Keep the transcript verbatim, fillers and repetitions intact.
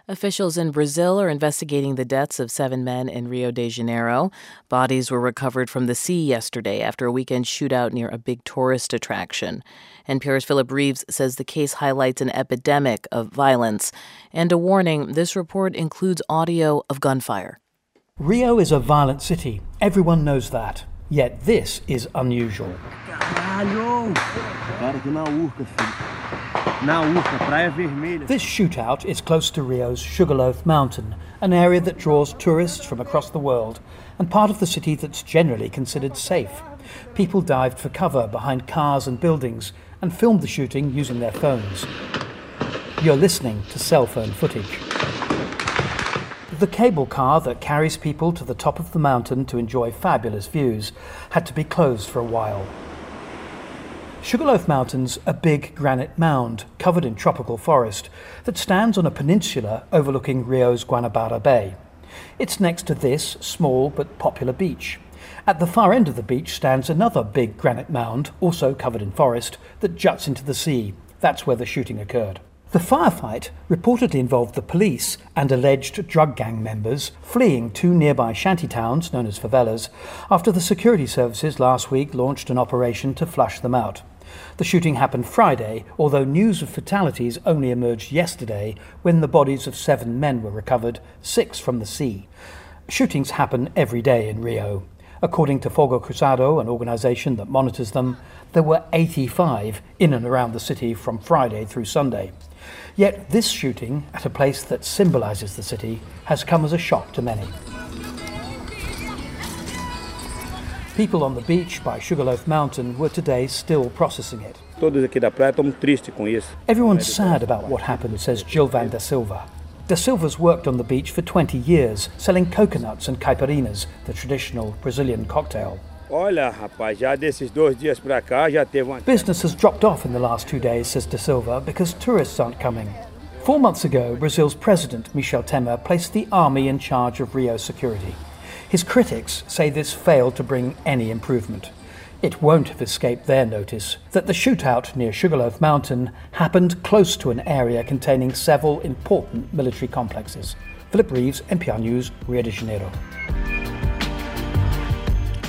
Officials in Brazil are investigating the deaths of seven men in Rio de Janeiro. Bodies were recovered from the sea yesterday after a weekend shootout near a big tourist attraction. N P R's Philip Reeves says the case highlights an epidemic of violence. And a warning, this report includes audio of gunfire. Rio is a violent city. Everyone knows that. Yet this is unusual. This shootout is close to Rio's Sugarloaf Mountain, an area that draws tourists from across the world and part of the city that's generally considered safe. People dived for cover behind cars and buildings and filmed the shooting using their phones. You're listening to cell phone footage. The cable car that carries people to the top of the mountain to enjoy fabulous views had to be closed for a while. Sugarloaf Mountain's a big granite mound covered in tropical forest that stands on a peninsula overlooking Rio's Guanabara Bay. It's next to this small but popular beach. At the far end of the beach stands another big granite mound, also covered in forest, that juts into the sea. That's where the shooting occurred. The firefight reportedly involved the police and alleged drug gang members fleeing two nearby shanty towns, known as favelas, after the security services last week launched an operation to flush them out. The shooting happened Friday, although news of fatalities only emerged yesterday when the bodies of seven men were recovered, six from the sea. Shootings happen every day in Rio. According to Fogo Cruzado, an organisation that monitors them, there were eighty-five in and around the city from Friday through Sunday. Yet this shooting, at a place that symbolises the city, has come as a shock to many. People on the beach by Sugarloaf Mountain were today still processing it. Everyone's sad about what happened, says Gilvan da Silva. Da Silva's worked on the beach for twenty years, selling coconuts and caipirinhas, the traditional Brazilian cocktail. Business has dropped off in the last two days, says Da Silva, because tourists aren't coming. Four months ago, Brazil's president, Michel Temer, placed the army in charge of Rio security. His critics say this failed to bring any improvement. It won't have escaped their notice that the shootout near Sugarloaf Mountain happened close to an area containing several important military complexes. Philip Reeves, N P R News, Rio de Janeiro.